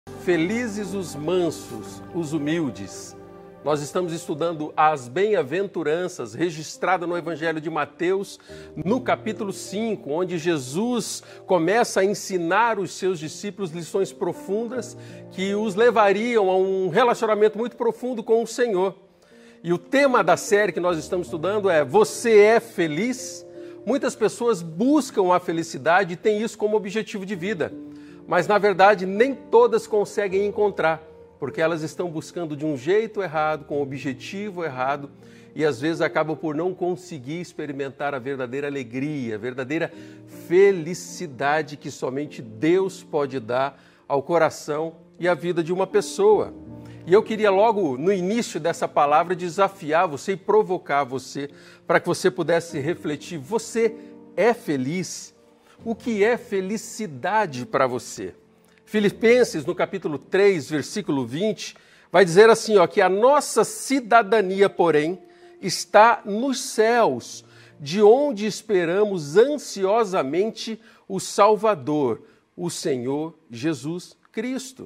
Felizes os mansos, os humildes. Nós estamos estudando as bem-aventuranças registradas no Evangelho de Mateus, no capítulo 5, onde Jesus começa a ensinar os seus discípulos lições profundas que os levariam a um relacionamento muito profundo com o Senhor. E o tema da série que nós estamos estudando é: Você é feliz? Muitas pessoas buscam a felicidade e têm isso como objetivo de vida. Mas, na verdade, nem todas conseguem encontrar, porque elas estão buscando de um jeito errado, com um objetivo errado, e às vezes acabam por não conseguir experimentar a verdadeira alegria, a verdadeira felicidade que somente Deus pode dar ao coração e à vida de uma pessoa. E eu queria logo, no início dessa palavra, desafiar você e provocar você, para que você pudesse refletir: você é feliz? O que é felicidade para você? Filipenses, no capítulo 3, versículo 20, vai dizer assim, que a nossa cidadania, porém, está nos céus, de onde esperamos ansiosamente o Salvador, o Senhor Jesus Cristo.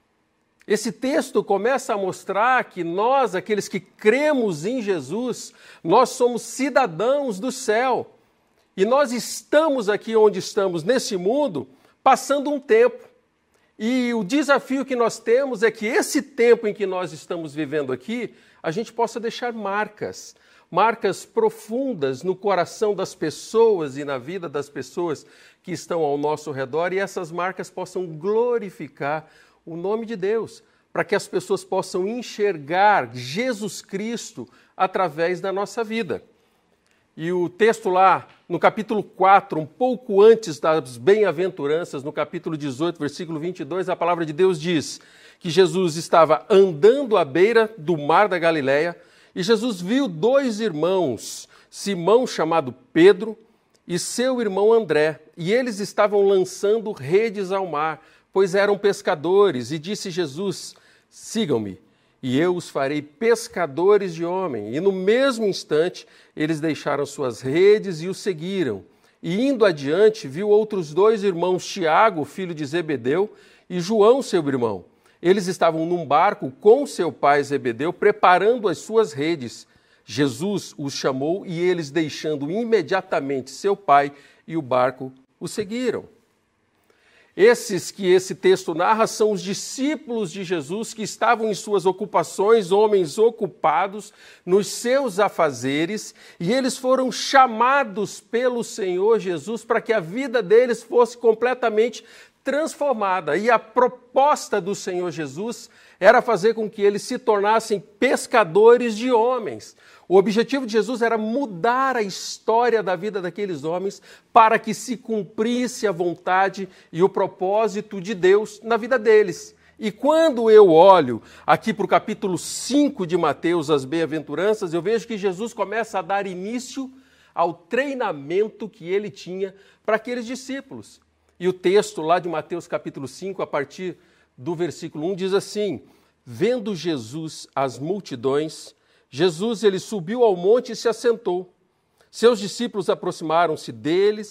Esse texto começa a mostrar que nós, aqueles que cremos em Jesus, nós somos cidadãos do céu. E nós estamos aqui onde estamos, nesse mundo, passando um tempo. E o desafio que nós temos é que esse tempo em que nós estamos vivendo aqui, a gente possa deixar marcas profundas no coração das pessoas e na vida das pessoas que estão ao nosso redor, e essas marcas possam glorificar o nome de Deus, para que as pessoas possam enxergar Jesus Cristo através da nossa vida. E o texto lá, no capítulo 4, um pouco antes das bem-aventuranças, no capítulo 18, versículo 22, a palavra de Deus diz que Jesus estava andando à beira do mar da Galileia e Jesus viu dois irmãos, Simão, chamado Pedro, e seu irmão André, e eles estavam lançando redes ao mar, pois eram pescadores, e disse Jesus: sigam-me, e eu os farei pescadores de homem. E no mesmo instante, eles deixaram suas redes e o seguiram. E indo adiante, viu outros dois irmãos, Tiago, filho de Zebedeu, e João, seu irmão. Eles estavam num barco com seu pai Zebedeu, preparando as suas redes. Jesus os chamou e eles, deixando imediatamente seu pai e o barco, o seguiram. Esses que esse texto narra são os discípulos de Jesus que estavam em suas ocupações, homens ocupados nos seus afazeres, e eles foram chamados pelo Senhor Jesus para que a vida deles fosse completamente transformada. E a proposta do Senhor Jesus era fazer com que eles se tornassem pescadores de homens. O objetivo de Jesus era mudar a história da vida daqueles homens para que se cumprisse a vontade e o propósito de Deus na vida deles. E quando eu olho aqui para o capítulo 5 de Mateus, as bem-aventuranças, eu vejo que Jesus começa a dar início ao treinamento que ele tinha para aqueles discípulos. E o texto lá de Mateus capítulo 5, a partir do versículo 1, diz assim: vendo Jesus as multidões, Jesus ele subiu ao monte e se assentou. Seus discípulos aproximaram-se dele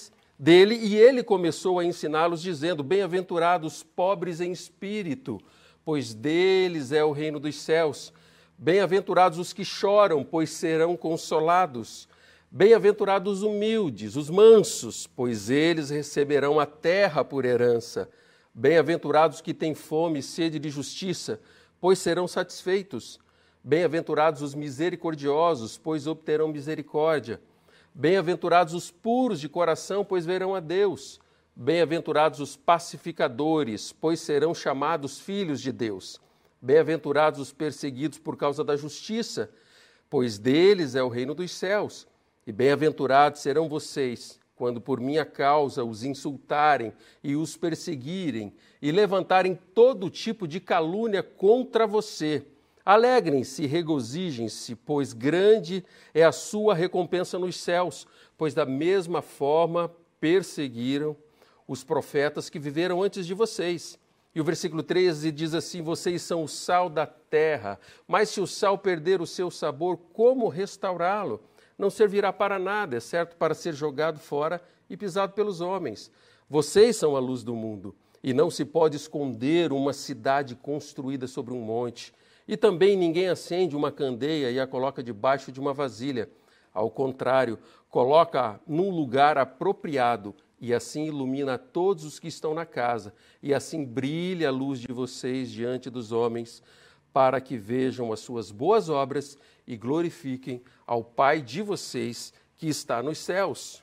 e ele começou a ensiná-los, dizendo: bem-aventurados pobres em espírito, pois deles é o reino dos céus. Bem-aventurados os que choram, pois serão consolados. Bem-aventurados os humildes, os mansos, pois eles receberão a terra por herança. Bem-aventurados os que têm fome e sede de justiça, pois serão satisfeitos. Bem-aventurados os misericordiosos, pois obterão misericórdia. Bem-aventurados os puros de coração, pois verão a Deus. Bem-aventurados os pacificadores, pois serão chamados filhos de Deus. Bem-aventurados os perseguidos por causa da justiça, pois deles é o reino dos céus. E bem-aventurados serão vocês, quando por minha causa os insultarem e os perseguirem e levantarem todo tipo de calúnia contra você. Alegrem-se e regozijem-se, pois grande é a sua recompensa nos céus, pois da mesma forma perseguiram os profetas que viveram antes de vocês. E o versículo 13 diz assim: vocês são o sal da terra, mas se o sal perder o seu sabor, como restaurá-lo? Não servirá para nada, exceto para ser jogado fora e pisado pelos homens. Vocês são a luz do mundo. E não se pode esconder uma cidade construída sobre um monte. E também ninguém acende uma candeia e a coloca debaixo de uma vasilha. Ao contrário, coloca num lugar apropriado e assim ilumina todos os que estão na casa. E assim brilha a luz de vocês diante dos homens, para que vejam as suas boas obras e glorifiquem ao Pai de vocês que está nos céus.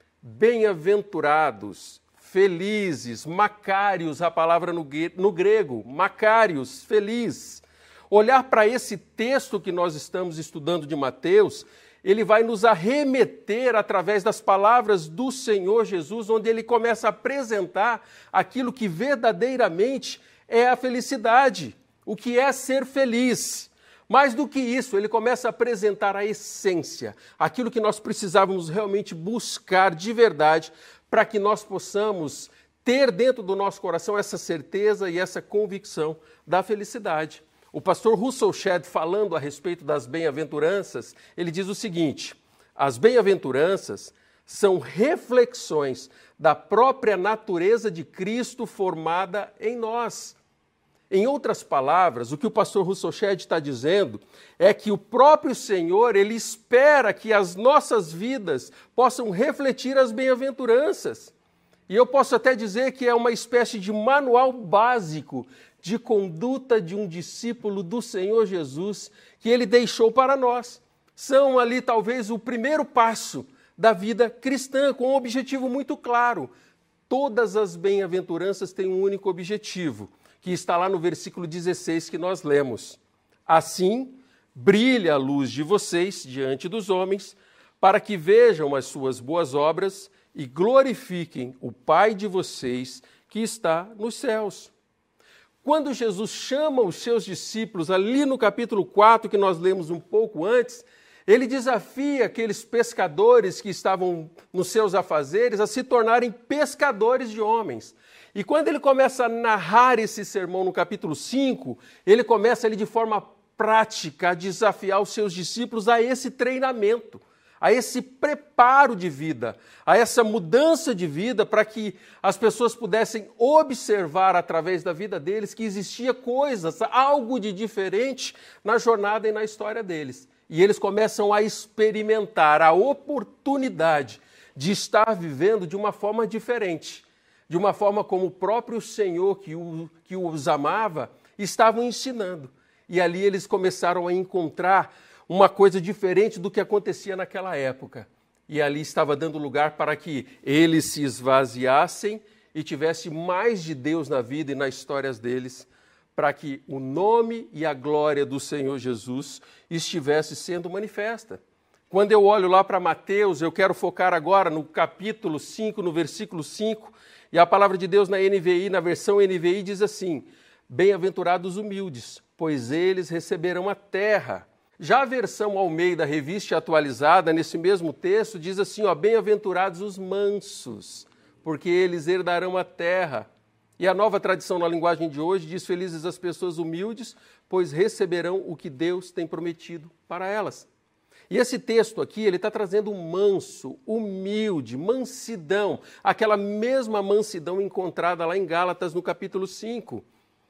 Bem-aventurados, felizes, macários, a palavra no grego, macários, feliz. Olhar para esse texto que nós estamos estudando de Mateus, ele vai nos arremeter através das palavras do Senhor Jesus, onde ele começa a apresentar aquilo que verdadeiramente é a felicidade, o que é ser feliz. Mais do que isso, ele começa a apresentar a essência, aquilo que nós precisávamos realmente buscar de verdade, para que nós possamos ter dentro do nosso coração essa certeza e essa convicção da felicidade. O pastor Russell Shedd, falando a respeito das bem-aventuranças, ele diz o seguinte: as bem-aventuranças são reflexões da própria natureza de Cristo formada em nós. Em outras palavras, o que o pastor Russell Shedd está dizendo é que o próprio Senhor, ele espera que as nossas vidas possam refletir as bem-aventuranças. E eu posso até dizer que é uma espécie de manual básico de conduta de um discípulo do Senhor Jesus que ele deixou para nós. São ali talvez o primeiro passo da vida cristã, com um objetivo muito claro. Todas as bem-aventuranças têm um único objetivo, que está lá no versículo 16 que nós lemos. Assim, brilha a luz de vocês diante dos homens, para que vejam as suas boas obras e glorifiquem o Pai de vocês que está nos céus. Quando Jesus chama os seus discípulos, ali no capítulo 4, que nós lemos um pouco antes, ele desafia aqueles pescadores que estavam nos seus afazeres a se tornarem pescadores de homens. E quando ele começa a narrar esse sermão no capítulo 5, ele começa ali de forma prática a desafiar os seus discípulos a esse treinamento, a esse preparo de vida, a essa mudança de vida, para que as pessoas pudessem observar através da vida deles que existia coisas, algo de diferente na jornada e na história deles. E eles começam a experimentar a oportunidade de estar vivendo de uma forma diferente, de uma forma como o próprio Senhor que os amava estava ensinando. E ali eles começaram a encontrar uma coisa diferente do que acontecia naquela época. E ali estava dando lugar para que eles se esvaziassem e tivesse mais de Deus na vida e nas histórias deles, para que o nome e a glória do Senhor Jesus estivesse sendo manifesta. Quando eu olho lá para Mateus, eu quero focar agora no capítulo 5, no versículo 5, e a palavra de Deus na NVI, na versão NVI, diz assim: bem-aventurados humildes, pois eles receberão a terra. Já a versão Almeida, revista atualizada, nesse mesmo texto, diz assim, bem-aventurados os mansos, porque eles herdarão a terra. E a nova tradição na linguagem de hoje diz, felizes as pessoas humildes, pois receberão o que Deus tem prometido para elas. E esse texto aqui, ele está trazendo um manso, humilde, mansidão, aquela mesma mansidão encontrada lá em Gálatas, no capítulo 5.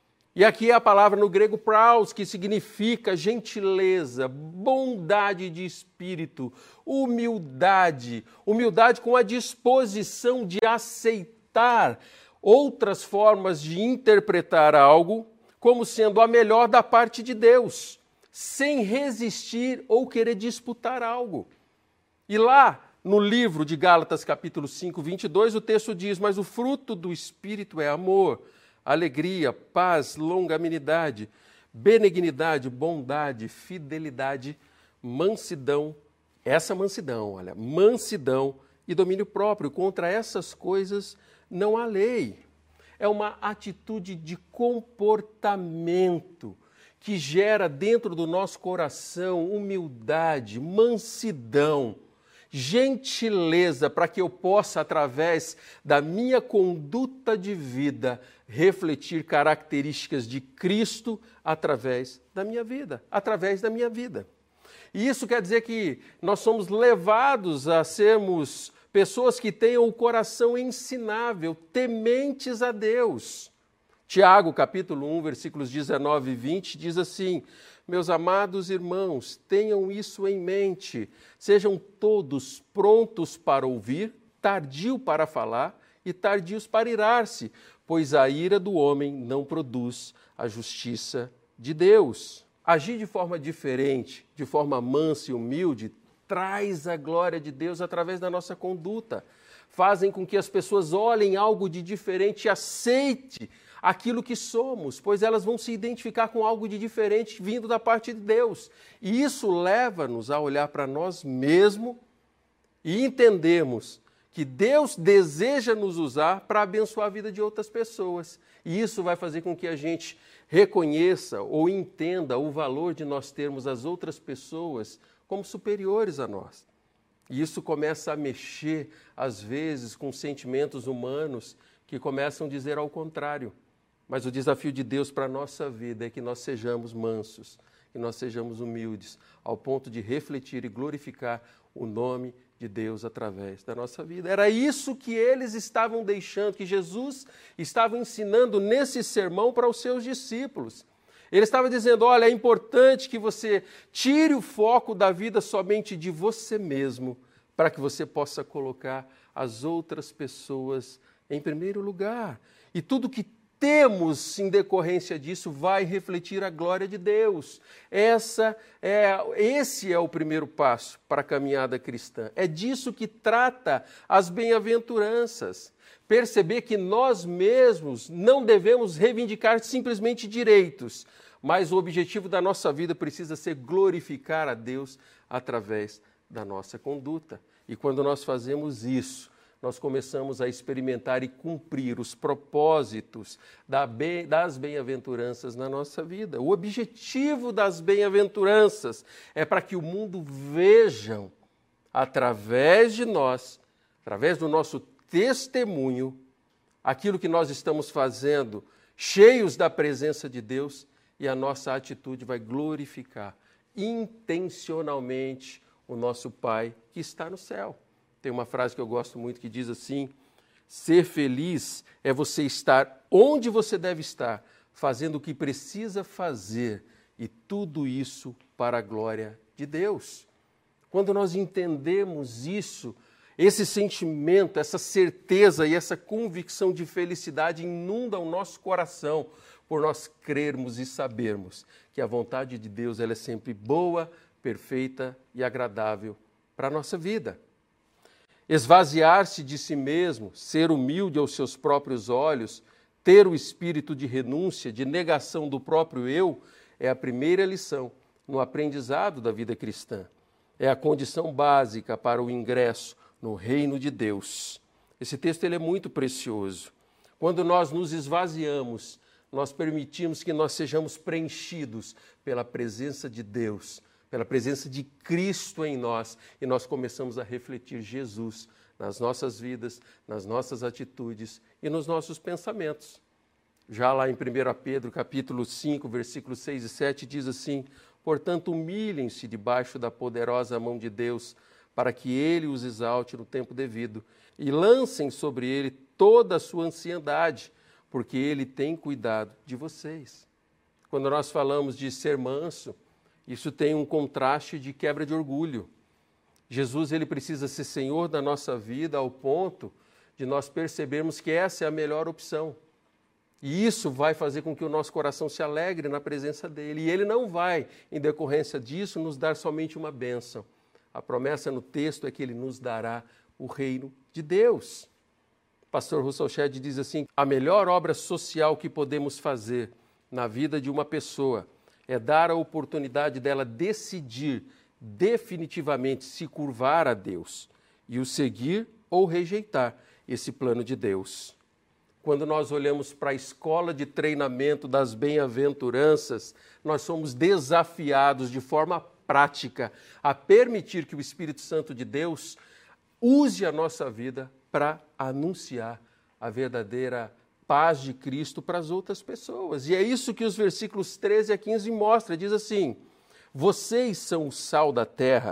E aqui é a palavra no grego praus, que significa gentileza, bondade de espírito, humildade. Humildade com a disposição de aceitar outras formas de interpretar algo como sendo a melhor da parte de Deus, sem resistir ou querer disputar algo. E lá no livro de Gálatas, capítulo 5, 22, o texto diz, mas o fruto do Espírito é amor, alegria, paz, longanimidade, benignidade, bondade, fidelidade, mansidão. Essa mansidão, olha, mansidão e domínio próprio. Contra essas coisas não há lei. É uma atitude de comportamento que gera dentro do nosso coração humildade, mansidão, gentileza, para que eu possa, através da minha conduta de vida, refletir características de Cristo através da minha vida, através da minha vida. E isso quer dizer que nós somos levados a sermos pessoas que tenham o coração ensinável, tementes a Deus. Tiago, capítulo 1, versículos 19 e 20, diz assim: meus amados irmãos, tenham isso em mente, sejam todos prontos para ouvir, tardio para falar e tardios para irar-se, pois a ira do homem não produz a justiça de Deus. Agir de forma diferente, de forma mansa e humilde, traz a glória de Deus através da nossa conduta. Fazem com que as pessoas olhem algo de diferente e aceitem aquilo que somos, pois elas vão se identificar com algo de diferente vindo da parte de Deus. E isso leva-nos a olhar para nós mesmos e entendermos que Deus deseja nos usar para abençoar a vida de outras pessoas. E isso vai fazer com que a gente reconheça ou entenda o valor de nós termos as outras pessoas como superiores a nós. E isso começa a mexer, às vezes, com sentimentos humanos que começam a dizer ao contrário. Mas o desafio de Deus para a nossa vida é que nós sejamos mansos, que nós sejamos humildes, ao ponto de refletir e glorificar o nome de Deus através da nossa vida. Era isso que eles estavam deixando, que Jesus estava ensinando nesse sermão para os seus discípulos. Ele estava dizendo, olha, é importante que você tire o foco da vida somente de você mesmo, para que você possa colocar as outras pessoas em primeiro lugar. E tudo que temos em decorrência disso vai refletir a glória de Deus. Esse é o primeiro passo para a caminhada cristã. É disso que trata as bem-aventuranças. Perceber que nós mesmos não devemos reivindicar simplesmente direitos, mas o objetivo da nossa vida precisa ser glorificar a Deus através da nossa conduta. E quando nós fazemos isso, nós começamos a experimentar e cumprir os propósitos das bem-aventuranças na nossa vida. O objetivo das bem-aventuranças é para que o mundo vejam, através de nós, através do nosso testemunho, aquilo que nós estamos fazendo, cheios da presença de Deus, e a nossa atitude vai glorificar intencionalmente o nosso Pai que está no céu. Tem uma frase que eu gosto muito que diz assim: ser feliz é você estar onde você deve estar, fazendo o que precisa fazer, e tudo isso para a glória de Deus. Quando nós entendemos isso, esse sentimento, essa certeza e essa convicção de felicidade inunda o nosso coração, por nós crermos e sabermos que a vontade de Deus ela é sempre boa, perfeita e agradável para a nossa vida. Esvaziar-se de si mesmo, ser humilde aos seus próprios olhos, ter o espírito de renúncia, de negação do próprio eu, é a primeira lição no aprendizado da vida cristã. É a condição básica para o ingresso no reino de Deus. Esse texto ele é muito precioso. Quando nós nos esvaziamos, nós permitimos que nós sejamos preenchidos pela presença de Deus, pela presença de Cristo em nós, e nós começamos a refletir Jesus nas nossas vidas, nas nossas atitudes e nos nossos pensamentos. Já lá em 1 Pedro, capítulo 5, versículos 6 e 7, diz assim: portanto, humilhem-se debaixo da poderosa mão de Deus, para que Ele os exalte no tempo devido, e lancem sobre Ele toda a sua ansiedade, porque Ele tem cuidado de vocês. Quando nós falamos de ser manso, isso tem um contraste de quebra de orgulho. Jesus ele precisa ser Senhor da nossa vida ao ponto de nós percebermos que essa é a melhor opção. E isso vai fazer com que o nosso coração se alegre na presença dele. E ele não vai, em decorrência disso, nos dar somente uma bênção. A promessa no texto é que ele nos dará o reino de Deus. O pastor Russell Shedd diz assim: a melhor obra social que podemos fazer na vida de uma pessoa é dar a oportunidade dela decidir definitivamente se curvar a Deus e o seguir ou rejeitar esse plano de Deus. Quando nós olhamos para a escola de treinamento das bem-aventuranças, nós somos desafiados de forma prática a permitir que o Espírito Santo de Deus use a nossa vida para anunciar a verdadeira paz de Cristo para as outras pessoas. E é isso que os versículos 13 a 15 mostram. Diz assim: vocês são o sal da terra,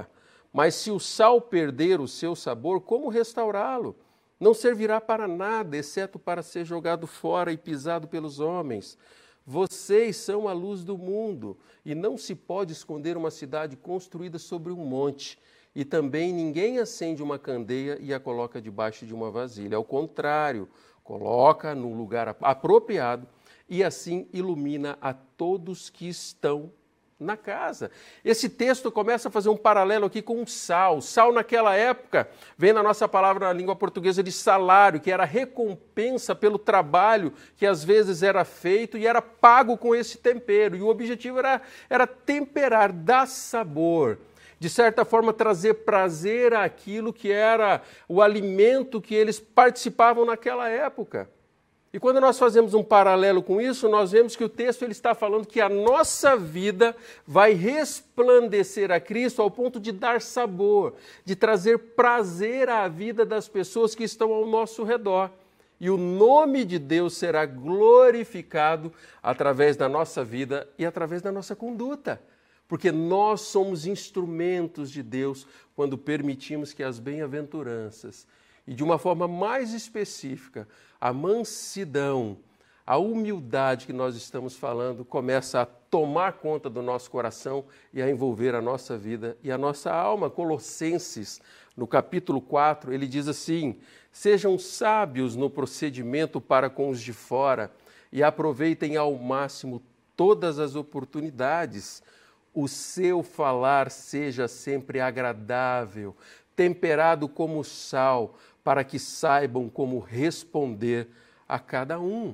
Mas se o sal perder o seu sabor, como restaurá-lo? Não servirá para nada, exceto para ser jogado fora e pisado pelos homens. Vocês são a luz do mundo, e não se pode esconder uma cidade construída sobre um monte. E também ninguém acende uma candeia e a coloca debaixo de uma vasilha. Ao contrário, coloca no lugar apropriado e assim ilumina a todos que estão na casa. Esse texto começa a fazer um paralelo aqui com o sal. Sal naquela época vem na nossa palavra na língua portuguesa de salário, que era recompensa pelo trabalho que às vezes era feito e era pago com esse tempero. E o objetivo era temperar, dar sabor. De certa forma, trazer prazer àquilo que era o alimento que eles participavam naquela época. E quando nós fazemos um paralelo com isso, nós vemos que o texto ele está falando que a nossa vida vai resplandecer a Cristo ao ponto de dar sabor, de trazer prazer à vida das pessoas que estão ao nosso redor. E o nome de Deus será glorificado através da nossa vida e através da nossa conduta. Porque nós somos instrumentos de Deus quando permitimos que as bem-aventuranças, e de uma forma mais específica, a mansidão, a humildade que nós estamos falando, começa a tomar conta do nosso coração e a envolver a nossa vida e a nossa alma. Colossenses, no capítulo 4, ele diz assim: sejam sábios no procedimento para com os de fora e aproveitem ao máximo todas as oportunidades. O seu falar seja sempre agradável, temperado como sal, para que saibam como responder a cada um.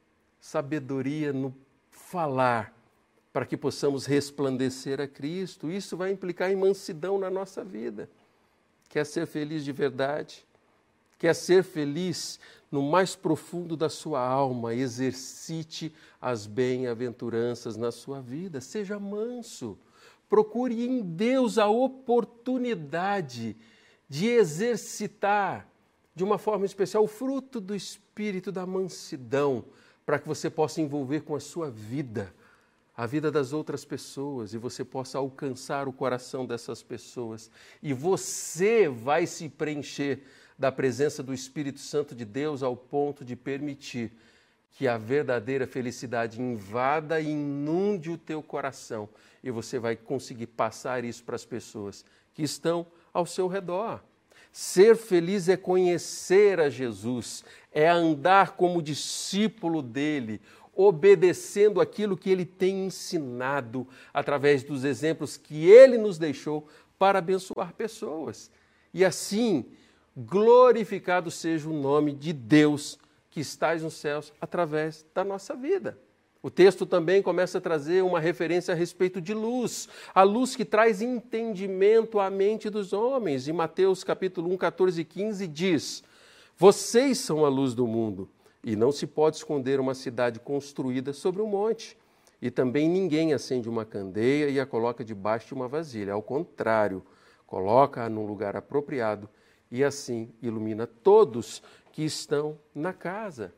Sabedoria no falar, para que possamos resplandecer a Cristo. Isso vai implicar em mansidão na nossa vida. Quer ser feliz de verdade? Quer ser feliz no mais profundo da sua alma? Exercite as bem-aventuranças na sua vida. Seja manso. Procure em Deus a oportunidade de exercitar de uma forma especial o fruto do Espírito da mansidão, para que você possa envolver com a sua vida, a vida das outras pessoas, e você possa alcançar o coração dessas pessoas. E você vai se preencher da presença do Espírito Santo de Deus ao ponto de permitir que a verdadeira felicidade invada e inunde o teu coração. E você vai conseguir passar isso para as pessoas que estão ao seu redor. Ser feliz é conhecer a Jesus, é andar como discípulo dele, obedecendo aquilo que ele tem ensinado através dos exemplos que ele nos deixou para abençoar pessoas. E assim, glorificado seja o nome de Deus que estás nos céus através da nossa vida. O texto também começa a trazer uma referência a respeito de luz, a luz que traz entendimento à mente dos homens. Em Mateus capítulo 1, 14 e 15 diz: vocês são a luz do mundo, e não se pode esconder uma cidade construída sobre um monte. E também ninguém acende uma candeia e a coloca debaixo de uma vasilha. Ao contrário, coloca-a num lugar apropriado e assim ilumina todos que estão na casa.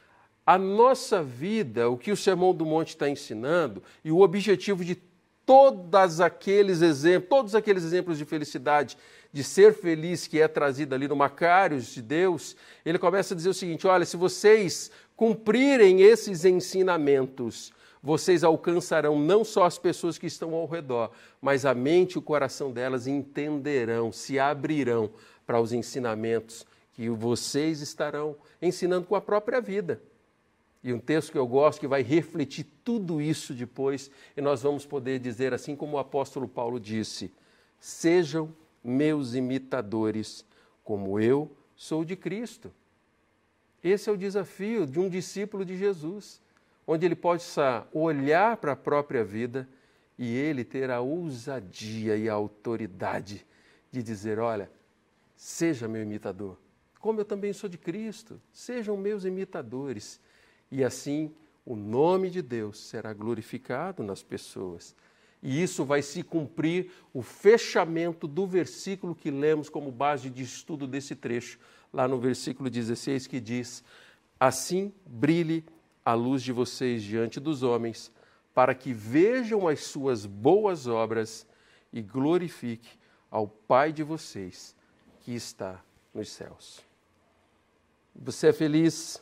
A nossa vida, o que o Sermão do Monte está ensinando, e o objetivo de todos aqueles exemplos de felicidade, de ser feliz que é trazido ali no Macários de Deus, ele começa a dizer o seguinte: olha, se vocês cumprirem esses ensinamentos, vocês alcançarão não só as pessoas que estão ao redor, mas a mente e o coração delas entenderão, se abrirão para os ensinamentos que vocês estarão ensinando com a própria vida. E um texto que eu gosto, que vai refletir tudo isso depois, e nós vamos poder dizer, assim como o apóstolo Paulo disse: sejam meus imitadores, como eu sou de Cristo. Esse é o desafio de um discípulo de Jesus, onde ele possa olhar para a própria vida e ele ter a ousadia e a autoridade de dizer: olha, seja meu imitador, como eu também sou de Cristo, sejam meus imitadores. E assim o nome de Deus será glorificado nas pessoas. E isso vai se cumprir o fechamento do versículo que lemos como base de estudo desse trecho, lá no versículo 16, que diz: assim brilhe a luz de vocês diante dos homens, para que vejam as suas boas obras e glorifique ao Pai de vocês que está nos céus. Você é feliz?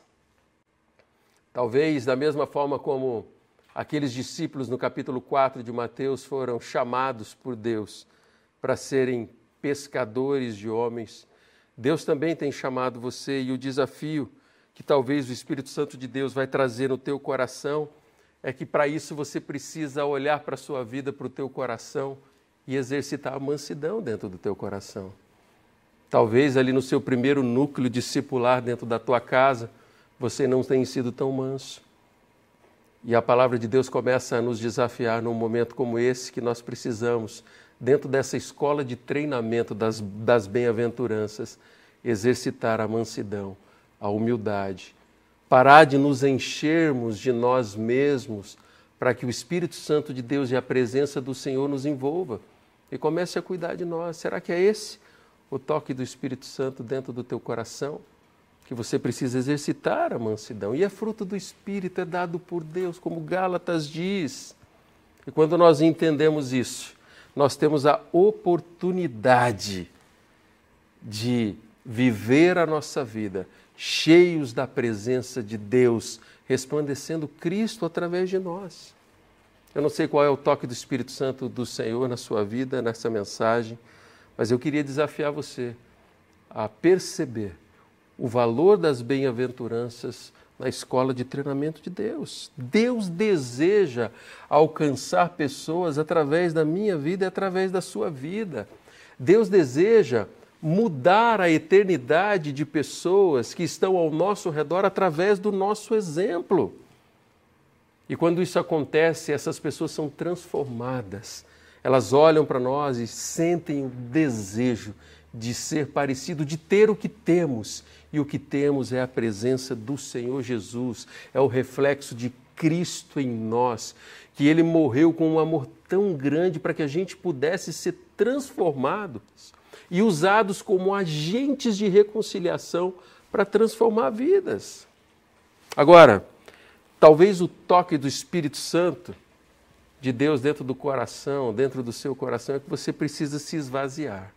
Talvez da mesma forma como aqueles discípulos no capítulo 4 de Mateus foram chamados por Deus para serem pescadores de homens, Deus também tem chamado você, e o desafio que talvez o Espírito Santo de Deus vai trazer no teu coração é que para isso você precisa olhar para a sua vida, para o teu coração e exercitar a mansidão dentro do teu coração. Talvez ali no seu primeiro núcleo discipular dentro da tua casa, você não tenha sido tão manso. E a palavra de Deus começa a nos desafiar num momento como esse, que nós precisamos, dentro dessa escola de treinamento das bem-aventuranças, exercitar a mansidão, a humildade, parar de nos enchermos de nós mesmos para que o Espírito Santo de Deus e a presença do Senhor nos envolva e comece a cuidar de nós. Será que é esse o toque do Espírito Santo dentro do teu coração? Que você precisa exercitar a mansidão. E é fruto do Espírito, é dado por Deus, como Gálatas diz. E quando nós entendemos isso, nós temos a oportunidade de viver a nossa vida cheios da presença de Deus, resplandecendo Cristo através de nós. Eu não sei qual é o toque do Espírito Santo do Senhor na sua vida, nessa mensagem, mas eu queria desafiar você a perceber o valor das bem-aventuranças na escola de treinamento de Deus. Deus deseja alcançar pessoas através da minha vida e através da sua vida. Deus deseja mudar a eternidade de pessoas que estão ao nosso redor através do nosso exemplo. E quando isso acontece, essas pessoas são transformadas. Elas olham para nós e sentem o desejo de ser parecido, de ter o que temos. E o que temos é a presença do Senhor Jesus, é o reflexo de Cristo em nós, que Ele morreu com um amor tão grande para que a gente pudesse ser transformados e usados como agentes de reconciliação para transformar vidas. Agora, talvez o toque do Espírito Santo de Deus dentro do coração, dentro do seu coração, é que você precisa se esvaziar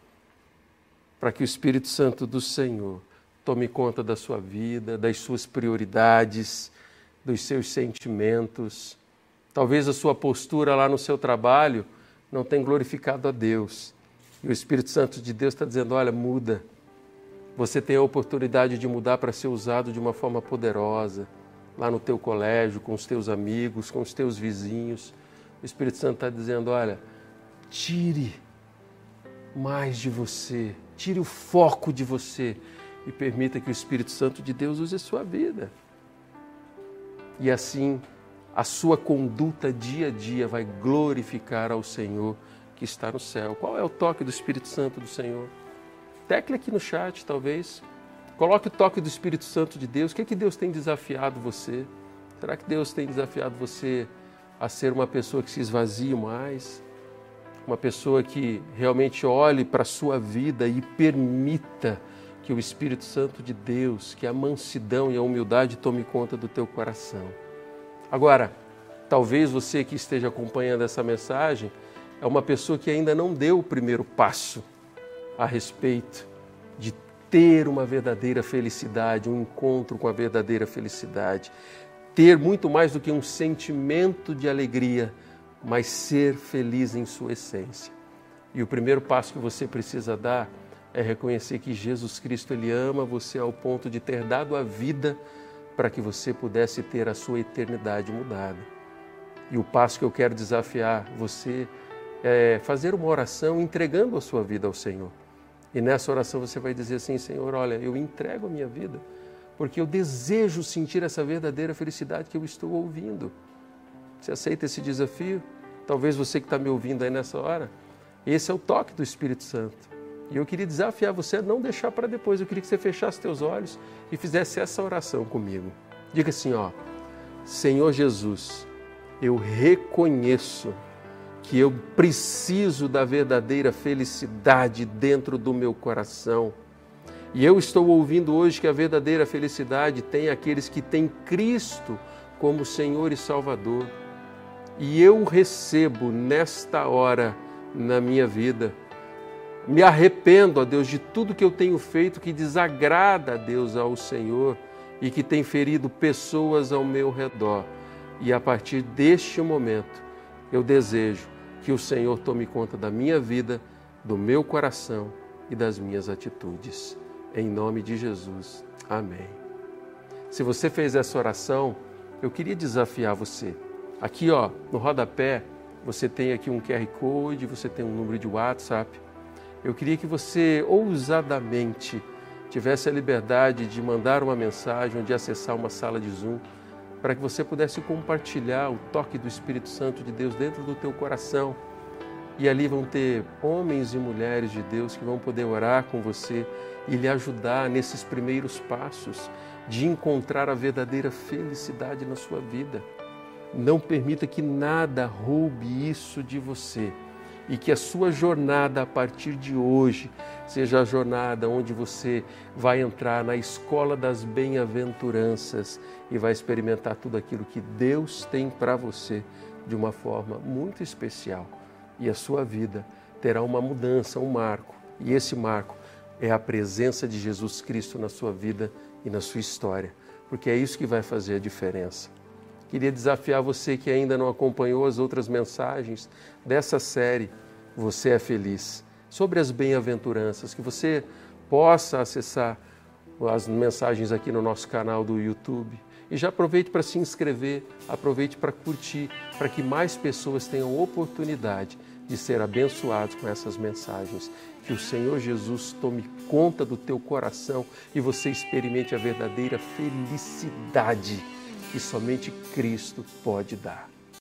para que o Espírito Santo do Senhor tome conta da sua vida, das suas prioridades, dos seus sentimentos. Talvez a sua postura lá no seu trabalho não tenha glorificado a Deus. E o Espírito Santo de Deus está dizendo, olha, muda. Você tem a oportunidade de mudar para ser usado de uma forma poderosa, lá no teu colégio, com os teus amigos, com os teus vizinhos. O Espírito Santo está dizendo, olha, tire mais de você, tire o foco de você e permita que o Espírito Santo de Deus use a sua vida. E assim, a sua conduta dia a dia vai glorificar ao Senhor que está no céu. Qual é o toque do Espírito Santo do Senhor? Tecle aqui no chat, talvez. Coloque o toque do Espírito Santo de Deus. O que é que Deus tem desafiado você? Será que Deus tem desafiado você a ser uma pessoa que se esvazie mais? Uma pessoa que realmente olhe para a sua vida e permita que o Espírito Santo de Deus, que a mansidão e a humildade tome conta do teu coração. Agora, talvez você que esteja acompanhando essa mensagem é uma pessoa que ainda não deu o primeiro passo a respeito de ter uma verdadeira felicidade, um encontro com a verdadeira felicidade. Ter muito mais do que um sentimento de alegria, mas ser feliz em sua essência. E o primeiro passo que você precisa dar é reconhecer que Jesus Cristo, Ele ama você ao ponto de ter dado a vida para que você pudesse ter a sua eternidade mudada. E o passo que eu quero desafiar você é fazer uma oração entregando a sua vida ao Senhor. E nessa oração você vai dizer assim, Senhor, olha, eu entrego a minha vida, porque eu desejo sentir essa verdadeira felicidade que eu estou ouvindo. Você aceita esse desafio? Talvez você que está me ouvindo aí nessa hora, esse é o toque do Espírito Santo. E eu queria desafiar você a não deixar para depois. Eu queria que você fechasse teus olhos e fizesse essa oração comigo. Diga assim, ó, Senhor Jesus, eu reconheço que eu preciso da verdadeira felicidade dentro do meu coração. E eu estou ouvindo hoje que a verdadeira felicidade tem aqueles que têm Cristo como Senhor e Salvador. E eu recebo nesta hora na minha vida Me arrependo, ó Deus, de tudo que eu tenho feito que desagrada a Deus, ao Senhor, e que tem ferido pessoas ao meu redor. E a partir deste momento, eu desejo que o Senhor tome conta da minha vida, do meu coração e das minhas atitudes. Em nome de Jesus. Amém. Se você fez essa oração, eu queria desafiar você. Aqui, ó, no rodapé, você tem aqui um QR Code, você tem um número de WhatsApp. Eu queria que você ousadamente tivesse a liberdade de mandar uma mensagem ou de acessar uma sala de Zoom para que você pudesse compartilhar o toque do Espírito Santo de Deus dentro do teu coração. E ali vão ter homens e mulheres de Deus que vão poder orar com você e lhe ajudar nesses primeiros passos de encontrar a verdadeira felicidade na sua vida. Não permita que nada roube isso de você e que a sua jornada a partir de hoje seja a jornada onde você vai entrar na escola das bem-aventuranças e vai experimentar tudo aquilo que Deus tem para você de uma forma muito especial. E a sua vida terá uma mudança, um marco. E esse marco é a presença de Jesus Cristo na sua vida e na sua história, porque é isso que vai fazer a diferença. Queria desafiar você que ainda não acompanhou as outras mensagens dessa série, Você é Feliz, sobre as bem-aventuranças, que você possa acessar as mensagens aqui no nosso canal do YouTube. E já aproveite para se inscrever, aproveite para curtir, para que mais pessoas tenham oportunidade de ser abençoados com essas mensagens. Que o Senhor Jesus tome conta do teu coração e você experimente a verdadeira felicidade que somente Cristo pode dar.